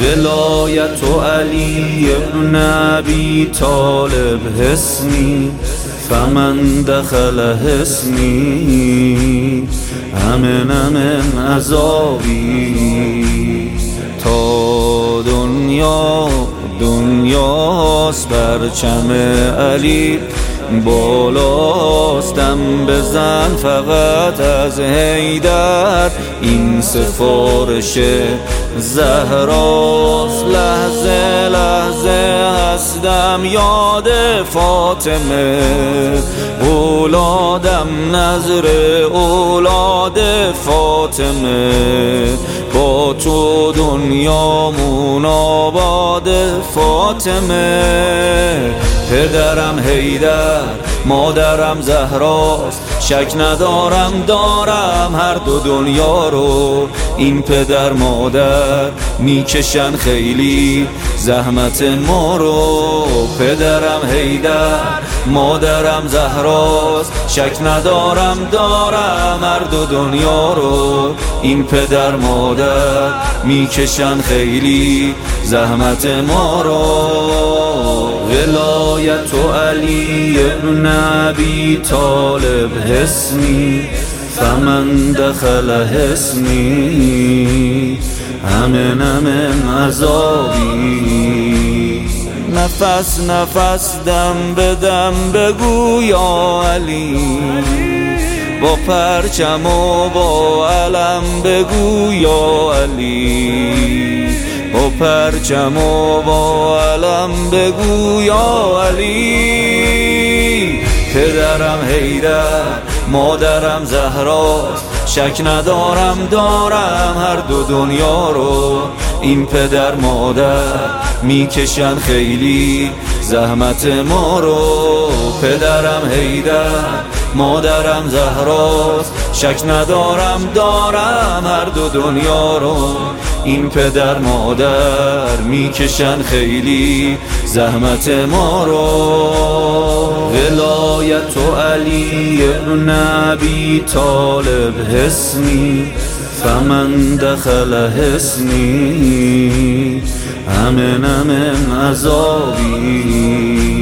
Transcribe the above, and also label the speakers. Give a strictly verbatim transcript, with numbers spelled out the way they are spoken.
Speaker 1: ولایت علی ابن ابی طالب حصنی فمن دخل حصنی امن من عذابی. تا دنیا دنیاست پرچم علی بالاست، دم بزن فقط از حیدر، این سفارش زهراست. لحظه لحظه هستم یاد فاطمه، اولادم نظر اولاد فاطمه، با تو دنیامون آباد فاطمه. پدرم حیدر مادرم زهراست، شک ندارم دارم هر دو دنیا رو. این پدر مادر میکشن خیلی زحمت ما رو. پدرم حیدر مادرم زهراست، شک ندارم دارم هر دو دنیا رو. این پدر مادر میکشن خیلی زحمت ما رو. ولایت علی ابن ابی طالب حصنی فمن دخل حصنی امن من عذابی. نفس نفس دم به دم بگو یا علی، با پرچم و با علم بگو یا علی، با پرچم و با علم بگو یا علی. پدرم حیدر مادرم زهراست، شک ندارم دارم هر دو دنیا رو. این پدر مادر میکشن خیلی زحمت ما رو. پدرم حیدر مادرم زهراست، شک ندارم دارم هر دو دنیا رو. این پدر مادر میکشن خیلی زحمت ما رو. ولایت علی ابن ابی طالب حصنی فمن دخل حصنی امن من عذابی.